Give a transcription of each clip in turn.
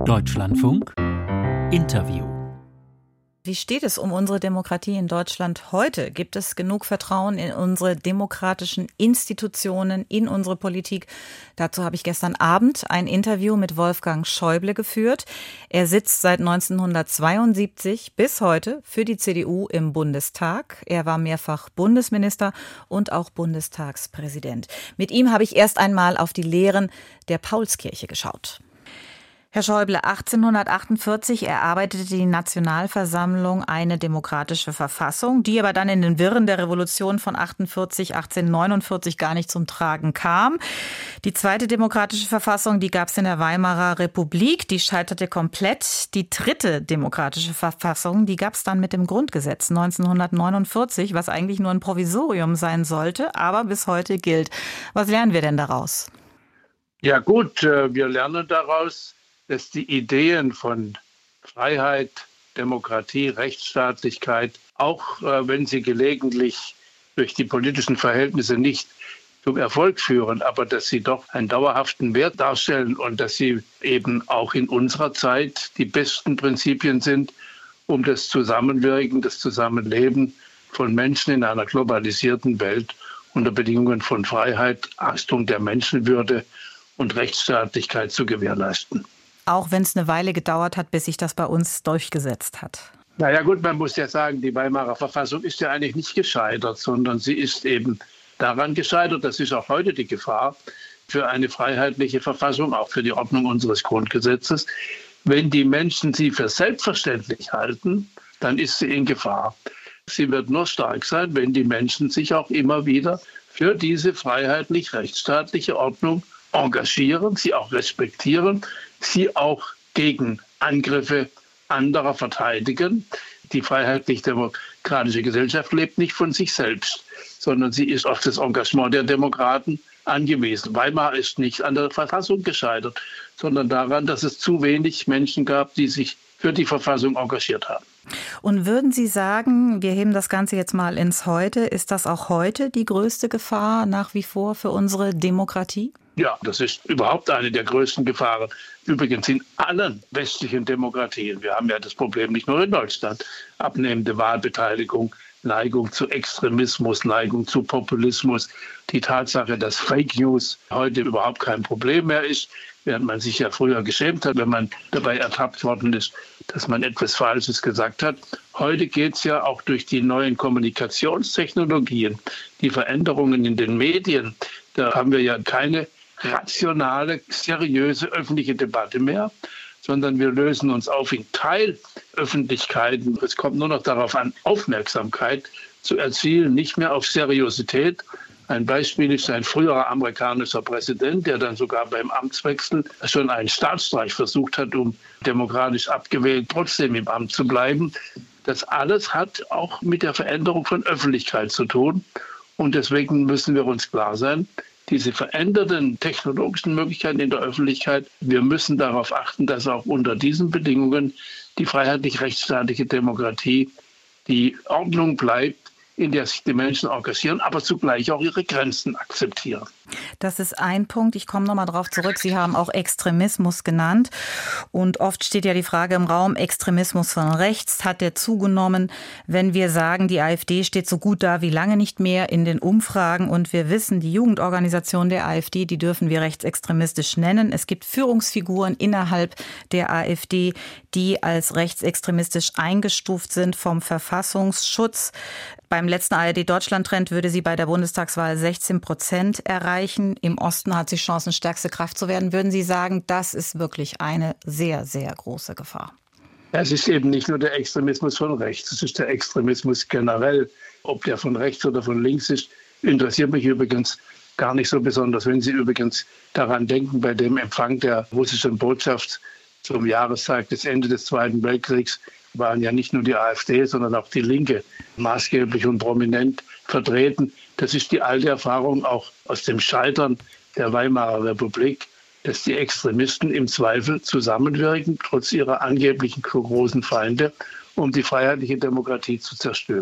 Deutschlandfunk Interview. Wie steht es um unsere Demokratie in Deutschland heute? Gibt es genug Vertrauen in unsere demokratischen Institutionen, in unsere Politik? Dazu habe ich gestern Abend ein Interview mit Wolfgang Schäuble geführt. Er sitzt seit 1972 bis heute für die CDU im Bundestag. Er war mehrfach Bundesminister und auch Bundestagspräsident. Mit ihm habe ich erst einmal auf die Lehren der Paulskirche geschaut. Herr Schäuble, 1848 erarbeitete die Nationalversammlung eine demokratische Verfassung, die aber dann in den Wirren der Revolution von 1849 gar nicht zum Tragen kam. Die zweite demokratische Verfassung, die gab es in der Weimarer Republik, die scheiterte komplett. Die dritte demokratische Verfassung, die gab es dann mit dem Grundgesetz 1949, was eigentlich nur ein Provisorium sein sollte, aber bis heute gilt. Was lernen wir denn daraus? Ja gut, wir lernen daraus, dass die Ideen von Freiheit, Demokratie, Rechtsstaatlichkeit, auch wenn sie gelegentlich durch die politischen Verhältnisse nicht zum Erfolg führen, aber dass sie doch einen dauerhaften Wert darstellen und dass sie eben auch in unserer Zeit die besten Prinzipien sind, um das Zusammenwirken, das Zusammenleben von Menschen in einer globalisierten Welt unter Bedingungen von Freiheit, Achtung der Menschenwürde und Rechtsstaatlichkeit zu gewährleisten. Auch wenn es eine Weile gedauert hat, bis sich das bei uns durchgesetzt hat. Naja gut, man muss ja sagen, die Weimarer Verfassung ist ja eigentlich nicht gescheitert, sondern sie ist eben daran gescheitert, das ist auch heute die Gefahr für eine freiheitliche Verfassung, auch für die Ordnung unseres Grundgesetzes. Wenn die Menschen sie für selbstverständlich halten, dann ist sie in Gefahr. Sie wird nur stark sein, wenn die Menschen sich auch immer wieder für diese freiheitlich-rechtsstaatliche Ordnung engagieren, sie auch respektieren, sie auch gegen Angriffe anderer verteidigen. Die freiheitlich-demokratische Gesellschaft lebt nicht von sich selbst, sondern sie ist auf das Engagement der Demokraten angewiesen. Weimar ist nicht an der Verfassung gescheitert, sondern daran, dass es zu wenig Menschen gab, die sich für die Verfassung engagiert haben. Und würden Sie sagen, wir heben das Ganze jetzt mal ins Heute, ist das auch heute die größte Gefahr nach wie vor für unsere Demokratie? Ja, das ist überhaupt eine der größten Gefahren. Übrigens in allen westlichen Demokratien. Wir haben ja das Problem nicht nur in Deutschland. Abnehmende Wahlbeteiligung, Neigung zu Extremismus, Neigung zu Populismus. Die Tatsache, dass Fake News heute überhaupt kein Problem mehr ist, während man sich ja früher geschämt hat, wenn man dabei ertappt worden ist, dass man etwas Falsches gesagt hat. Heute geht es ja auch durch die neuen Kommunikationstechnologien, die Veränderungen in den Medien. Da haben wir ja keine rationale, seriöse öffentliche Debatte mehr, sondern wir lösen uns auf in Teilöffentlichkeiten. Es kommt nur noch darauf an, Aufmerksamkeit zu erzielen, nicht mehr auf Seriosität. Ein Beispiel ist ein früherer amerikanischer Präsident, der dann sogar beim Amtswechsel schon einen Staatsstreich versucht hat, um demokratisch abgewählt trotzdem im Amt zu bleiben. Das alles hat auch mit der Veränderung von Öffentlichkeit zu tun. Und deswegen müssen wir uns klar sein, diese veränderten technologischen Möglichkeiten in der Öffentlichkeit, wir müssen darauf achten, dass auch unter diesen Bedingungen die freiheitlich-rechtsstaatliche Demokratie die Ordnung bleibt, in der sich die Menschen engagieren, aber zugleich auch ihre Grenzen akzeptieren. Das ist ein Punkt. Ich komme nochmal drauf zurück. Sie haben auch Extremismus genannt. Und oft steht ja die Frage im Raum, Extremismus von rechts, hat der zugenommen? Wenn wir sagen, die AfD steht so gut da wie lange nicht mehr in den Umfragen und wir wissen, die Jugendorganisation der AfD, die dürfen wir rechtsextremistisch nennen. Es gibt Führungsfiguren innerhalb der AfD, die als rechtsextremistisch eingestuft sind vom Verfassungsschutz. Beim letzten ARD-Deutschland-Trend würde sie bei der Bundestagswahl 16% erreichen. Im Osten hat sie Chancen, stärkste Kraft zu werden. Würden Sie sagen, das ist wirklich eine sehr, sehr große Gefahr? Es ist eben nicht nur der Extremismus von rechts, es ist der Extremismus generell. Ob der von rechts oder von links ist, interessiert mich übrigens gar nicht so besonders. Wenn Sie übrigens daran denken, bei dem Empfang der russischen Botschaft zum Jahrestag des Ende des Zweiten Weltkriegs waren ja nicht nur die AfD, sondern auch die Linke maßgeblich und prominent vertreten. Das ist die alte Erfahrung auch aus dem Scheitern der Weimarer Republik, dass die Extremisten im Zweifel zusammenwirken, trotz ihrer angeblichen großen Feinde, um die freiheitliche Demokratie zu zerstören.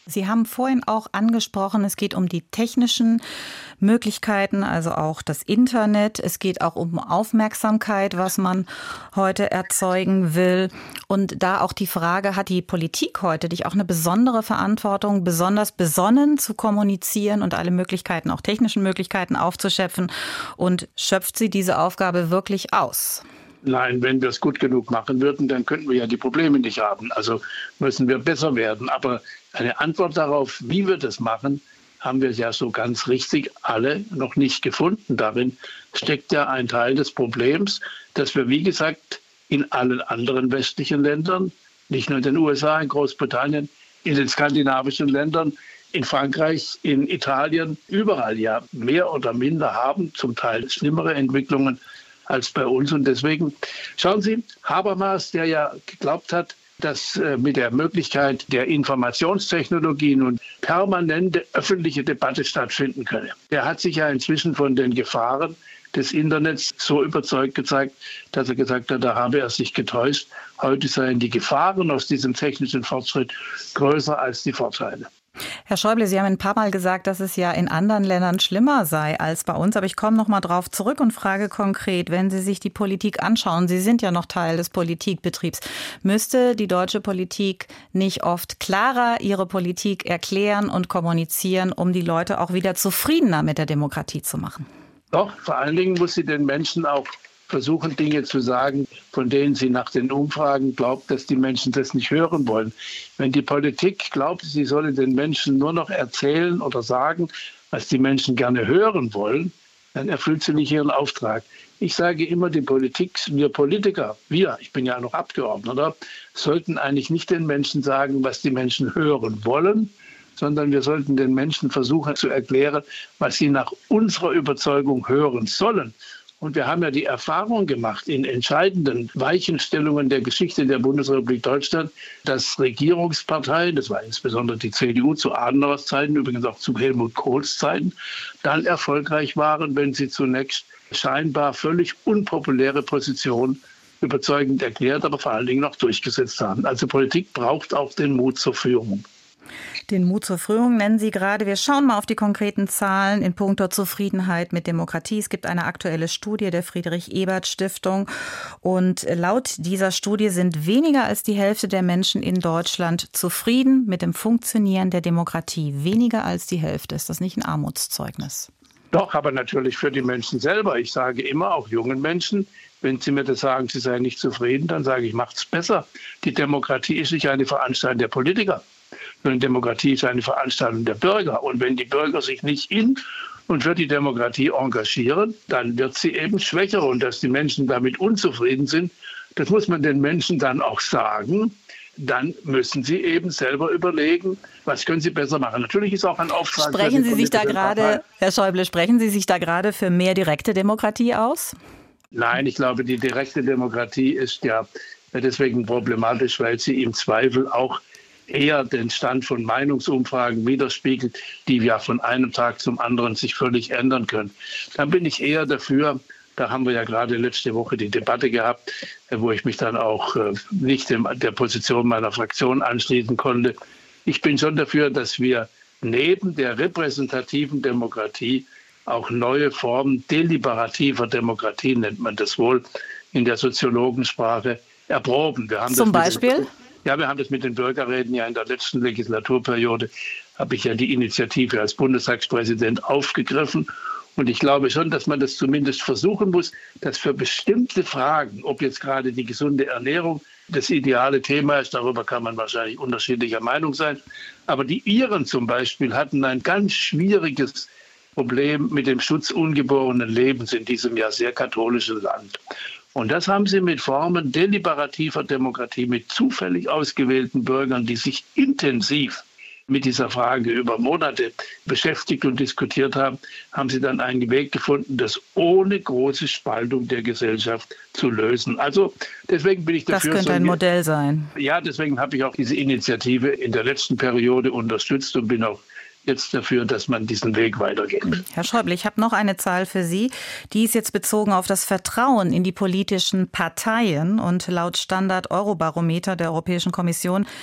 Sie haben vorhin auch angesprochen, es geht um die technischen Möglichkeiten, also auch das Internet. Es geht auch um Aufmerksamkeit, was man heute erzeugen will. Und da auch die Frage, hat die Politik heute nicht auch eine besondere Verantwortung, besonders besonnen zu kommunizieren und alle Möglichkeiten, auch technischen Möglichkeiten aufzuschöpfen? Und schöpft sie diese Aufgabe wirklich aus? Nein, wenn wir es gut genug machen würden, dann könnten wir ja die Probleme nicht haben. Also müssen wir besser werden. Aber eine Antwort darauf, wie wir das machen, haben wir ja so ganz richtig alle noch nicht gefunden. Darin steckt ja ein Teil des Problems, dass wir, wie gesagt, in allen anderen westlichen Ländern, nicht nur in den USA, in Großbritannien, in den skandinavischen Ländern, in Frankreich, in Italien, überall ja mehr oder minder haben, zum Teil schlimmere Entwicklungen als bei uns. Und deswegen, schauen Sie, Habermas, der ja geglaubt hat, dass mit der Möglichkeit der Informationstechnologie nun permanente öffentliche Debatte stattfinden könne. Der hat sich ja inzwischen von den Gefahren des Internets so überzeugt gezeigt, dass er gesagt hat, da habe er sich getäuscht. Heute seien die Gefahren aus diesem technischen Fortschritt größer als die Vorteile. Herr Schäuble, Sie haben ein paar Mal gesagt, dass es ja in anderen Ländern schlimmer sei als bei uns. Aber ich komme noch mal drauf zurück und frage konkret, wenn Sie sich die Politik anschauen, Sie sind ja noch Teil des Politikbetriebs, müsste die deutsche Politik nicht oft klarer ihre Politik erklären und kommunizieren, um die Leute auch wieder zufriedener mit der Demokratie zu machen? Doch, vor allen Dingen muss sie den Menschen auch versuchen, Dinge zu sagen, von denen sie nach den Umfragen glaubt, dass die Menschen das nicht hören wollen. Wenn die Politik glaubt, sie solle den Menschen nur noch erzählen oder sagen, was die Menschen gerne hören wollen, dann erfüllt sie nicht ihren Auftrag. Ich sage immer, die Politik, wir Politiker, ich bin ja noch Abgeordneter, sollten eigentlich nicht den Menschen sagen, was die Menschen hören wollen, sondern wir sollten den Menschen versuchen zu erklären, was sie nach unserer Überzeugung hören sollen. Und wir haben ja die Erfahrung gemacht in entscheidenden Weichenstellungen der Geschichte der Bundesrepublik Deutschland, dass Regierungsparteien, das war insbesondere die CDU zu Adenauers Zeiten, übrigens auch zu Helmut Kohls Zeiten, dann erfolgreich waren, wenn sie zunächst scheinbar völlig unpopuläre Positionen überzeugend erklärt, aber vor allen Dingen noch durchgesetzt haben. Also Politik braucht auch den Mut zur Führung. Den Mut zur Führung nennen Sie gerade. Wir schauen mal auf die konkreten Zahlen in puncto Zufriedenheit mit Demokratie. Es gibt eine aktuelle Studie der Friedrich-Ebert-Stiftung. Und laut dieser Studie sind weniger als die Hälfte der Menschen in Deutschland zufrieden mit dem Funktionieren der Demokratie. Weniger als die Hälfte. Ist das nicht ein Armutszeugnis? Doch, aber natürlich für die Menschen selber. Ich sage immer, auch jungen Menschen, wenn sie mir das sagen, sie seien nicht zufrieden, dann sage ich, macht's besser. Die Demokratie ist nicht eine Veranstaltung der Politiker. Sondern Demokratie ist eine Veranstaltung der Bürger. Und wenn die Bürger sich nicht in und für die Demokratie engagieren, dann wird sie eben schwächer. Und dass die Menschen damit unzufrieden sind, das muss man den Menschen dann auch sagen. Dann müssen sie eben selber überlegen, was können sie besser machen. Natürlich ist auch ein Auftrag. Sprechen Sie sich da gerade, Herr Schäuble, sprechen Sie sich da gerade für mehr direkte Demokratie aus? Nein, ich glaube, die direkte Demokratie ist ja deswegen problematisch, weil sie im Zweifel auch eher den Stand von Meinungsumfragen widerspiegelt, die ja von einem Tag zum anderen sich völlig ändern können. Dann bin ich eher dafür, da haben wir ja gerade letzte Woche die Debatte gehabt, wo ich mich dann auch nicht der Position meiner Fraktion anschließen konnte. Ich bin schon dafür, dass wir neben der repräsentativen Demokratie auch neue Formen deliberativer Demokratie, nennt man das wohl in der Soziologensprache, erproben. Wir haben Zum Beispiel? Ja, wir haben das mit den Bürgerräten ja in der letzten Legislaturperiode, habe ich ja die Initiative als Bundestagspräsident aufgegriffen. Und ich glaube schon, dass man das zumindest versuchen muss, dass für bestimmte Fragen, ob jetzt gerade die gesunde Ernährung das ideale Thema ist, darüber kann man wahrscheinlich unterschiedlicher Meinung sein. Aber die Iren zum Beispiel hatten ein ganz schwieriges Problem mit dem Schutz ungeborenen Lebens in diesem ja sehr katholischen Land. Und das haben sie mit Formen deliberativer Demokratie, mit zufällig ausgewählten Bürgern, die sich intensiv mit dieser Frage über Monate beschäftigt und diskutiert haben, haben sie dann einen Weg gefunden, das ohne große Spaltung der Gesellschaft zu lösen. Also deswegen bin ich dafür. Das könnte ein Modell sein. Ja, deswegen habe ich auch diese Initiative in der letzten Periode unterstützt und bin auch jetzt dafür, dass man diesen Weg weitergeht. Herr Schäuble, ich habe noch eine Zahl für Sie. Die ist jetzt bezogen auf das Vertrauen in die politischen Parteien. Und laut Standard Eurobarometer der Europäischen Kommission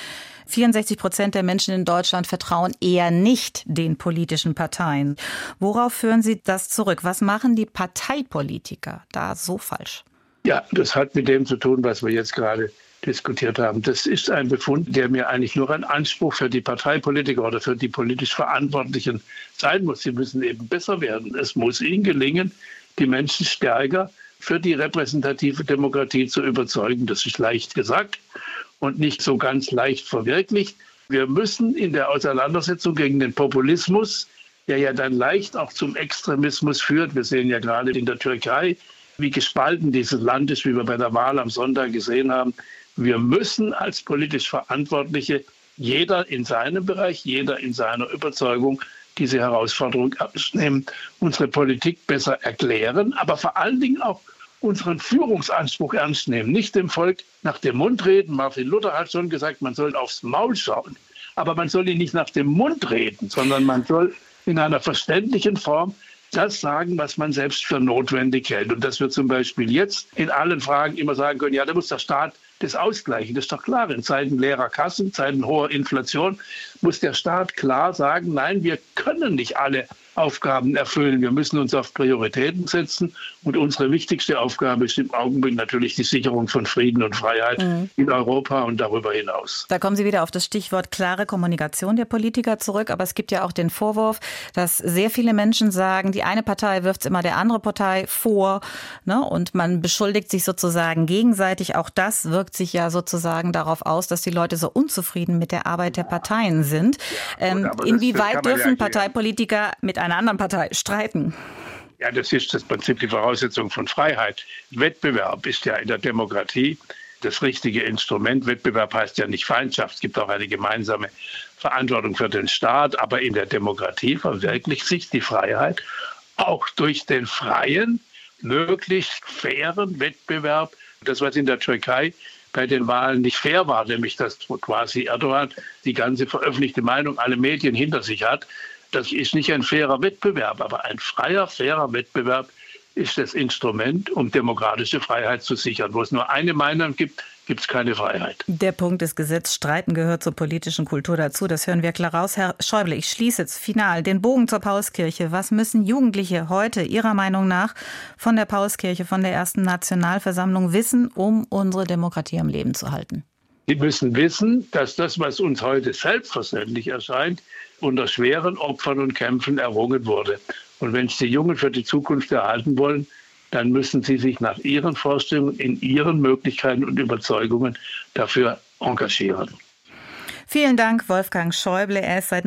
64% der Menschen in Deutschland vertrauen eher nicht den politischen Parteien. Worauf führen Sie das zurück? Was machen die Parteipolitiker da so falsch? Ja, das hat mit dem zu tun, was wir jetzt gerade diskutiert haben. Das ist ein Befund, der mir eigentlich nur ein Anspruch für die Parteipolitiker oder für die politisch Verantwortlichen sein muss. Sie müssen eben besser werden. Es muss ihnen gelingen, die Menschen stärker für die repräsentative Demokratie zu überzeugen. Das ist leicht gesagt und nicht so ganz leicht verwirklicht. Wir müssen in der Auseinandersetzung gegen den Populismus, der ja dann leicht auch zum Extremismus führt. Wir sehen ja gerade in der Türkei, wie gespalten dieses Land ist, wie wir bei der Wahl am Sonntag gesehen haben. Wir müssen als politisch Verantwortliche, jeder in seinem Bereich, jeder in seiner Überzeugung, diese Herausforderung ernst nehmen, unsere Politik besser erklären, aber vor allen Dingen auch unseren Führungsanspruch ernst nehmen. Nicht dem Volk nach dem Mund reden. Martin Luther hat schon gesagt, man soll aufs Maul schauen. Aber man soll ihn nicht nach dem Mund reden, sondern man soll in einer verständlichen Form das sagen, was man selbst für notwendig hält. Und dass wir zum Beispiel jetzt in allen Fragen immer sagen können, ja, da muss der Staat das ausgleichen. Das ist doch klar. In Zeiten leerer Kassen, Zeiten hoher Inflation muss der Staat klar sagen, nein, wir können nicht alle Aufgaben erfüllen. Wir müssen uns auf Prioritäten setzen. Und unsere wichtigste Aufgabe ist im Augenblick natürlich die Sicherung von Frieden und Freiheit in Europa und darüber hinaus. Da kommen Sie wieder auf das Stichwort klare Kommunikation der Politiker zurück. Aber es gibt ja auch den Vorwurf, dass sehr viele Menschen sagen, die eine Partei wirft immer der andere Partei vor, ne? Und man beschuldigt sich sozusagen gegenseitig. Auch das wirkt sich ja sozusagen darauf aus, dass die Leute so unzufrieden mit der Arbeit der Parteien sind. Inwieweit dürfen Parteipolitiker mit einer anderen Partei streiten? Ja, das ist das Prinzip, die Voraussetzung von Freiheit. Wettbewerb ist ja in der Demokratie das richtige Instrument. Wettbewerb heißt ja nicht Feindschaft. Es gibt auch eine gemeinsame Verantwortung für den Staat. Aber in der Demokratie verwirklicht sich die Freiheit auch durch den freien, möglichst fairen Wettbewerb. Das, was in der Türkei bei den Wahlen nicht fair war, nämlich dass quasi Erdogan die ganze veröffentlichte Meinung, alle Medien hinter sich hat. Das ist nicht ein fairer Wettbewerb, aber ein freier, fairer Wettbewerb ist das Instrument, um demokratische Freiheit zu sichern. Wo es nur eine Meinung gibt, gibt es keine Freiheit. Der Punkt des Gesetzes, Streiten gehört zur politischen Kultur dazu. Das hören wir klar raus. Herr Schäuble, ich schließe jetzt final den Bogen zur Paulskirche. Was müssen Jugendliche heute Ihrer Meinung nach von der Paulskirche, von der ersten Nationalversammlung wissen, um unsere Demokratie am Leben zu halten? Sie müssen wissen, dass das, was uns heute selbstverständlich erscheint, unter schweren Opfern und Kämpfen errungen wurde. Und wenn Sie die Jungen für die Zukunft erhalten wollen, dann müssen sie sich nach ihren Vorstellungen, in ihren Möglichkeiten und Überzeugungen dafür engagieren. Vielen Dank, Wolfgang Schäuble. Er ist seit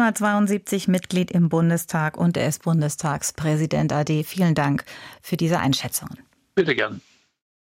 1972 Mitglied im Bundestag und er ist Bundestagspräsident AD. Vielen Dank für diese Einschätzungen. Bitte gern.